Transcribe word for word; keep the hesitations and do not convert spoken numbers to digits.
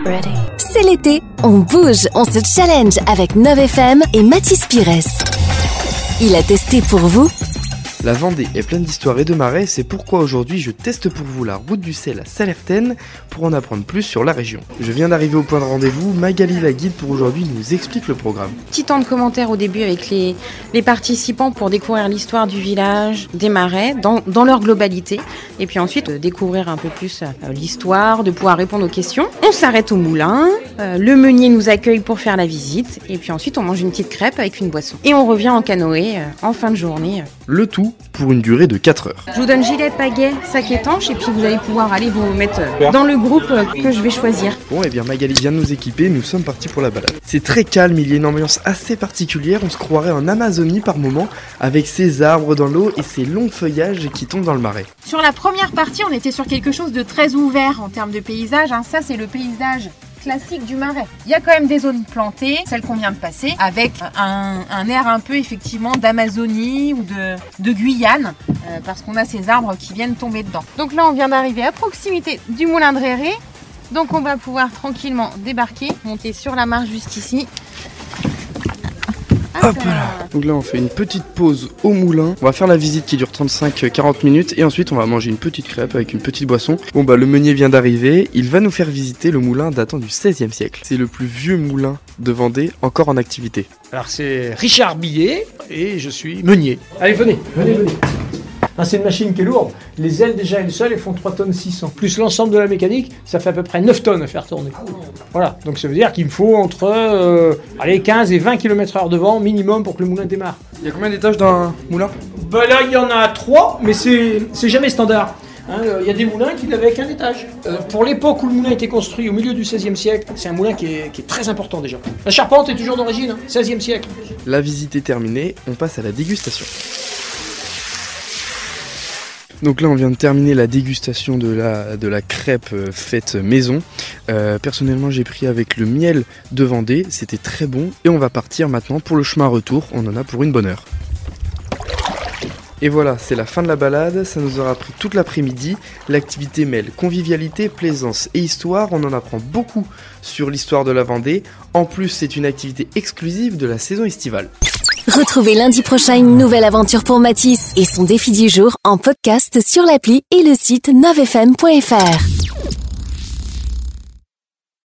Ready. C'est l'été, on bouge, on se challenge avec neuf F M et Mathis Pires. Il a testé pour vous. La Vendée est pleine d'histoires et de marais, c'est pourquoi aujourd'hui je teste pour vous la route du sel à Sallertaine pour en apprendre plus sur la région. Je viens d'arriver au point de rendez-vous, Magali la guide pour aujourd'hui nous explique le programme. Petit temps de commentaires au début avec les, les participants pour découvrir l'histoire du village, des marais, dans, dans leur globalité. Et puis ensuite euh, découvrir un peu plus euh, l'histoire, de pouvoir répondre aux questions. On s'arrête au moulin, euh, le meunier nous accueille pour faire la visite. Et puis ensuite on mange une petite crêpe avec une boisson. Et on revient en canoë euh, en fin de journée. Le tout pour une durée de quatre heures. Je vous donne gilet, pagaie, sac étanche et puis vous allez pouvoir aller vous mettre dans le groupe que je vais choisir. Bon, et bien Magali vient de nous équiper, nous sommes partis pour la balade. C'est très calme, il y a une ambiance assez particulière, on se croirait en Amazonie par moment, avec ces arbres dans l'eau et ces longs feuillages qui tombent dans le marais. Sur la première partie, on était sur quelque chose de très ouvert en termes de paysage. Hein. Ça, c'est le paysage classique du marais. Il y a quand même des zones plantées, celles qu'on vient de passer, avec un, un air un peu effectivement d'Amazonie ou de, de Guyane, euh, parce qu'on a ces arbres qui viennent tomber dedans. Donc là, on vient d'arriver à proximité du moulin de Réré, donc on va pouvoir tranquillement débarquer, monter sur la marche juste ici. Hop là. Donc là on fait une petite pause au moulin, on va faire la visite qui dure trente-cinq à quarante minutes et ensuite on va manger une petite crêpe avec une petite boisson. Bon bah le meunier vient d'arriver, il va nous faire visiter le moulin datant du seizième siècle. C'est le plus vieux moulin de Vendée encore en activité. Alors c'est Richard Billet et je suis meunier. Allez venez, venez, venez. Ah, c'est une machine qui est lourde. Les ailes déjà elles seules elles font trois tonnes six cents. Plus l'ensemble de la mécanique, ça fait à peu près neuf tonnes à faire tourner. Voilà, donc ça veut dire qu'il me faut entre euh, allez, quinze et vingt kilomètres heure de vent minimum pour que le moulin démarre. Il y a combien d'étages dans un moulin ? Ben là il y en a trois, mais c'est, c'est jamais standard. Hein, il y a des moulins qui n'avaient qu'un étage. Euh, pour l'époque où le moulin a été construit, au milieu du seizième siècle, c'est un moulin qui est, qui est très important déjà. La charpente est toujours d'origine, hein, seizième siècle. La visite est terminée, on passe à la dégustation. Donc là on vient de terminer la dégustation de la, de la crêpe faite maison. Euh, personnellement j'ai pris avec le miel de Vendée, c'était très bon. Et on va partir maintenant pour le chemin retour, on en a pour une bonne heure. Et voilà, c'est la fin de la balade, ça nous aura pris toute l'après-midi. L'activité mêle convivialité, plaisance et histoire, on en apprend beaucoup sur l'histoire de la Vendée. En plus c'est une activité exclusive de la saison estivale. Retrouvez lundi prochain une nouvelle aventure pour Mathis et son défi du jour en podcast sur l'appli et le site neuf f m point f r.